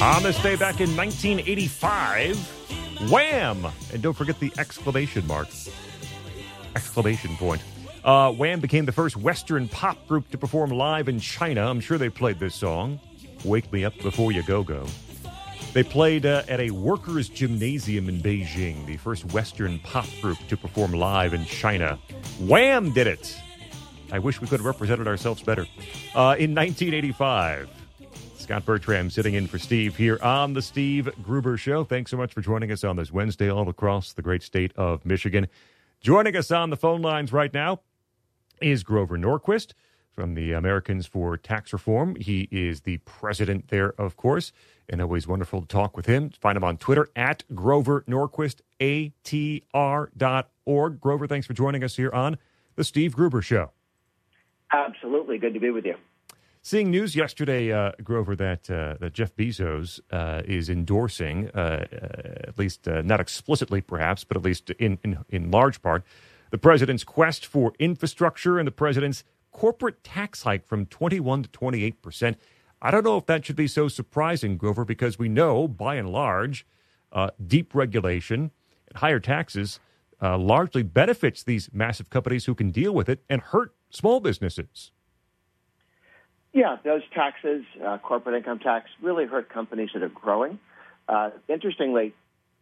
On this day back in 1985, Wham! And don't forget the exclamation mark. Exclamation point. Wham! Became the first Western pop group to perform live in China. I'm sure they played this song, Wake Me Up Before You Go-Go. They played at a workers' gymnasium in Beijing, the first Western pop group to perform live in China. Wham! Did it! I wish we could have represented ourselves better. In 1985, Scott Bertram sitting in for Steve here on the Steve Gruber Show. Thanks so much for joining us on this Wednesday all across the great state of Michigan. Joining us on the phone lines right now is Grover Norquist from the Americans for Tax Reform. He is the president there, of course, and always wonderful to talk with him. Find him on Twitter at Grover Norquist, ATR.org. Grover, thanks for joining us here on the Steve Gruber Show. Absolutely. Good to be with you. Seeing news yesterday, Grover, that Jeff Bezos is endorsing, at least not explicitly perhaps, but at least in large part, the president's quest for infrastructure and the president's corporate tax hike from 21 to 28%. I don't know if that should be so surprising, Grover, because we know, by and large, deep regulation and higher taxes largely benefits these massive companies who can deal with it and hurt small businesses. Yeah, those taxes, corporate income tax, really hurt companies that are growing. Interestingly,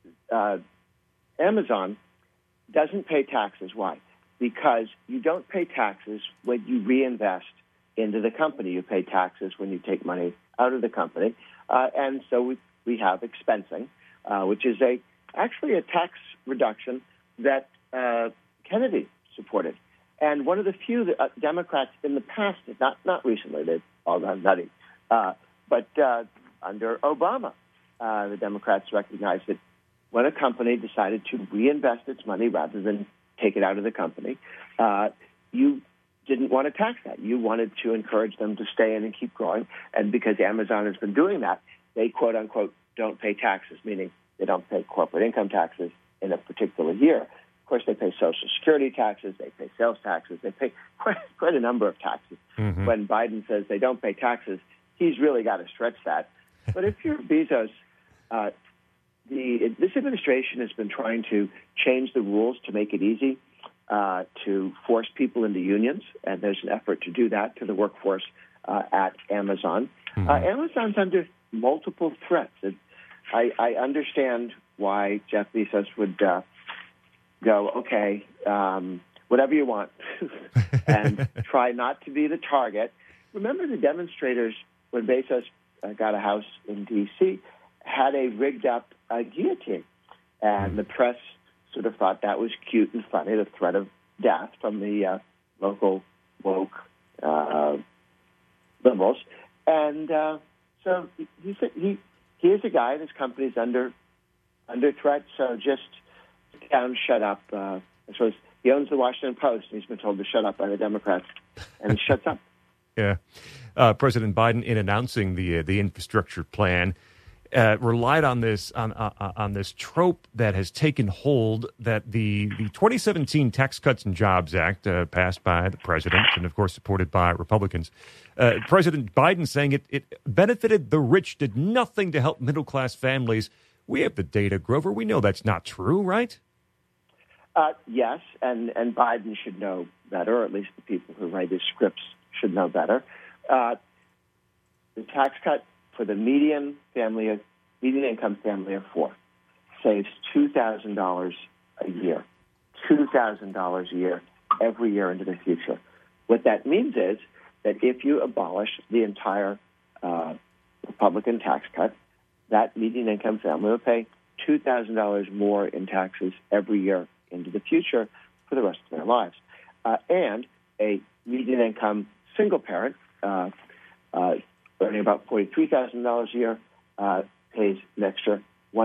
Amazon doesn't pay taxes. Why? Because you don't pay taxes when you reinvest into the company. You pay taxes when you take money out of the company. And so we have expensing, which is actually a tax reduction that Kennedy supported. And one of the few Democrats in the past, not recently, they've all gone nutty, but under Obama, the Democrats recognized that when a company decided to reinvest its money rather than take it out of the company, you didn't want to tax that. You wanted to encourage them to stay in and keep growing. And because Amazon has been doing that, they, quote unquote, don't pay taxes, meaning they don't pay corporate income taxes in a particular year. Of course, they pay Social Security taxes, they pay sales taxes, they pay quite a number of taxes. Mm-hmm. When Biden says they don't pay taxes, he's really got to stretch that. But if you're Bezos, this administration has been trying to change the rules to make it easy to force people into unions, and there's an effort to do that to the workforce at Amazon. Mm-hmm. Amazon's under multiple threats. I understand why Jeff Bezos would go, okay, whatever you want, and try not to be the target. Remember the demonstrators, when Bezos got a house in D.C., had a rigged-up guillotine, and the press sort of thought that was cute and funny, the threat of death from the local woke liberals. And so he said he is a guy, this company's under threat, so just sit down, shut up. I suppose he owns the Washington Post, and he's been told to shut up by the Democrats, and he shuts up. Yeah. President Biden, in announcing the infrastructure plan, relied on this on this trope that has taken hold, that the 2017 Tax Cuts and Jobs Act, passed by the president and, of course, supported by Republicans, President Biden saying it benefited the rich, did nothing to help middle-class families. We have the data, Grover. We know that's not true, right? Yes, and Biden should know better, or at least the people who write his scripts should know better. The tax cut for the median income family of four saves $2,000 a year. $2,000 a year every year into the future. What that means is that if you abolish the entire Republican tax cut, that median income family will pay $2,000 more in taxes every year into the future for the rest of their lives. And a median income single parent earning about $43,000 a year pays an extra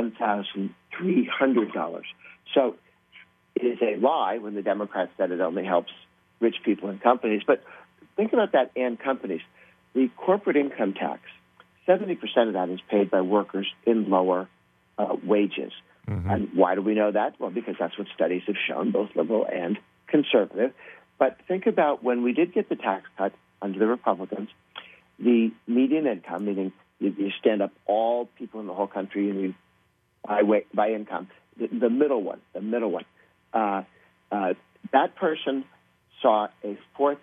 $1,300. So it is a lie when the Democrats said it only helps rich people and companies. But think about that and companies. The corporate income tax, 70% of that is paid by workers in lower wages. Mm-hmm. And why do we know that? Well, because that's what studies have shown, both liberal and conservative. But think about when we did get the tax cut under the Republicans, the median income, meaning you stand up all people in the whole country and you by income. The middle one. That person saw a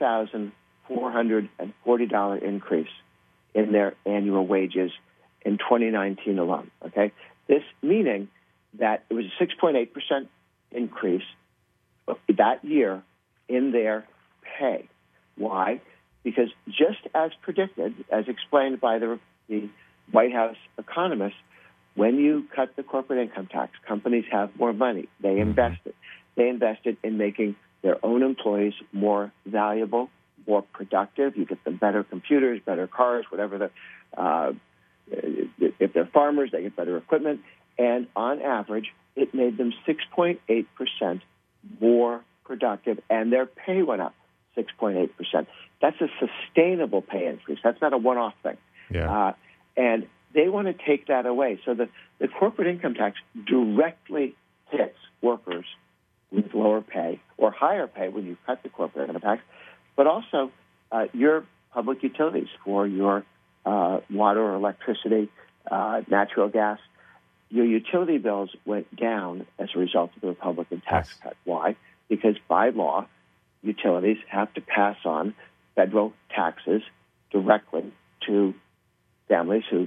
$4,440 increase in their annual wages in 2019 alone. Okay, this meaning that it was a 6.8% increase that year in their pay. Why? Because just as predicted, as explained by the White House economists, when you cut the corporate income tax, companies have more money. They invested. They invested in making their own employees more valuable, more productive. You get them better computers, better cars, whatever. If they're farmers, they get better equipment. And on average, it made them 6.8% more productive, and their pay went up 6.8%. That's a sustainable pay increase. That's not a one-off thing. Yeah. And they want to take that away. So the corporate income tax directly hits workers with lower pay or higher pay when you cut the corporate income tax, but also your public utilities for your water or electricity, natural gas. Your utility bills went down as a result of the Republican tax cut. Why? Because by law, utilities have to pass on federal taxes directly to families who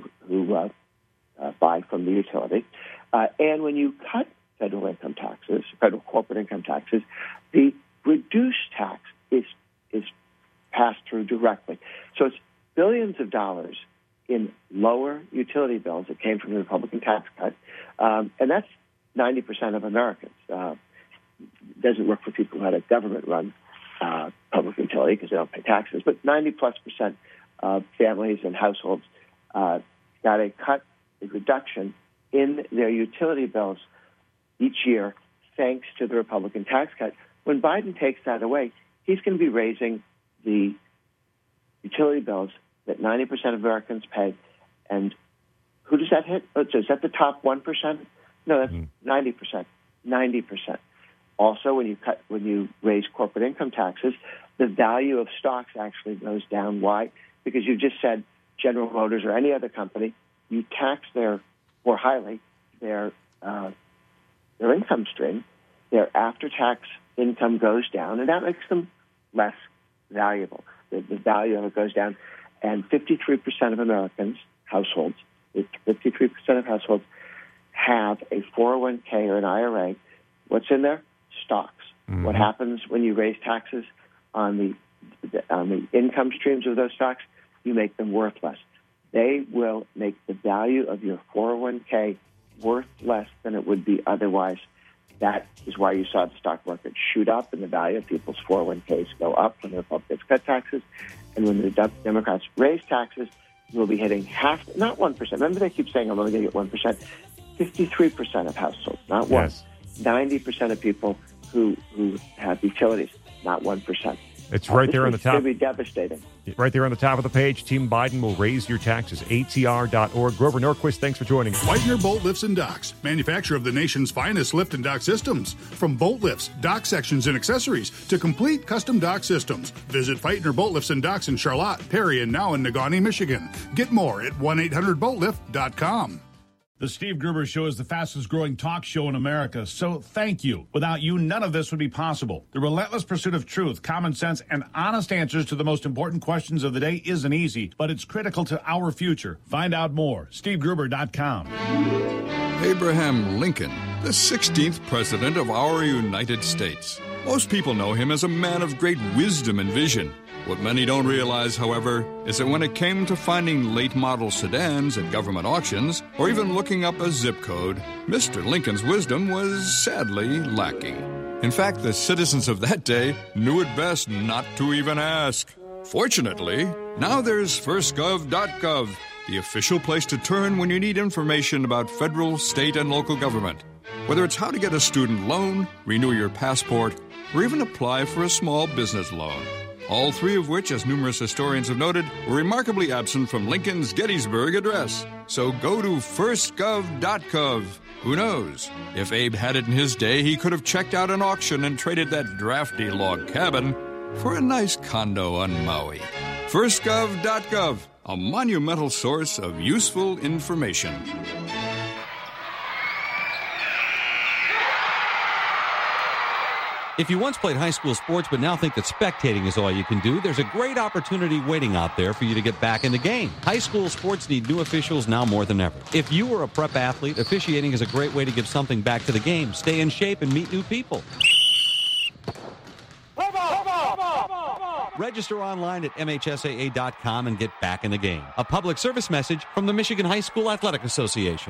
buy from the utility. And when you cut federal corporate income taxes, the reduced tax is passed through directly. So it's billions of dollars in lower utility bills that came from the Republican tax cut, and that's 90% of Americans. It doesn't work for people who had a government-run public utility because they don't pay taxes, but 90+% of families and households got a reduction in their utility bills each year thanks to the Republican tax cut. When Biden takes that away, he's going to be raising the utility bills that 90% of Americans pay. And who does that hit? Is that the top 1%? No, that's 90%. 90%. Also, when you raise corporate income taxes, the value of stocks actually goes down. Why? Because you just said General Motors or any other company, you tax more highly their income stream. Their after-tax income goes down, and that makes them less valuable. The value of it goes down. And 53% of Americans, households, 53% of households have a 401k or an IRA. What's in there? Stocks. Mm-hmm. What happens when you raise taxes on the income streams of those stocks? You make them worth less. They will make the value of your 401k worth less than it would be otherwise. That is why you saw the stock market shoot up and the value of people's 401ks go up when the Republicans cut taxes. And when the Democrats raise taxes, we'll be hitting half, not 1%. Remember, they keep saying I'm only going to get 1%. 53% of households, not 1. Yes. 90% of people who have utilities, not 1%. It's right there on the top. It's going to be devastating. Right there on the top of the page, Team Biden will raise your taxes. ATR.org. Grover Norquist, thanks for joining us. Whitener Boat Lifts and Docks, manufacturer of the nation's finest lift and dock systems. From boat lifts, dock sections, and accessories to complete custom dock systems. Visit Whitener Boat Lifts and Docks in Charlotte, Perry, and now in Negaunee, Michigan. Get more at 1-800-BOATLIFT.com. The Steve Gruber Show is the fastest growing talk show in America, so thank you. Without you, none of this would be possible. The relentless pursuit of truth, common sense, and honest answers to the most important questions of the day isn't easy, but it's critical to our future. Find out more. SteveGruber.com. Abraham Lincoln, the 16th President of our United States. Most people know him as a man of great wisdom and vision. What many don't realize, however, is that when it came to finding late-model sedans at government auctions, or even looking up a zip code, Mr. Lincoln's wisdom was sadly lacking. In fact, the citizens of that day knew it best not to even ask. Fortunately, now there's firstgov.gov, the official place to turn when you need information about federal, state, and local government. Whether it's how to get a student loan, renew your passport, or even apply for a small business loan. All three of which, as numerous historians have noted, were remarkably absent from Lincoln's Gettysburg Address. So go to firstgov.gov. Who knows? If Abe had it in his day, he could have checked out an auction and traded that drafty log cabin for a nice condo on Maui. Firstgov.gov. a monumental source of useful information. If you once played high school sports but now think that spectating is all you can do, there's a great opportunity waiting out there for you to get back in the game. High school sports need new officials now more than ever. If you were a prep athlete, officiating is a great way to give something back to the game, stay in shape, and meet new people. Register online at MHSAA.com and get back in the game. A public service message from the Michigan High School Athletic Association.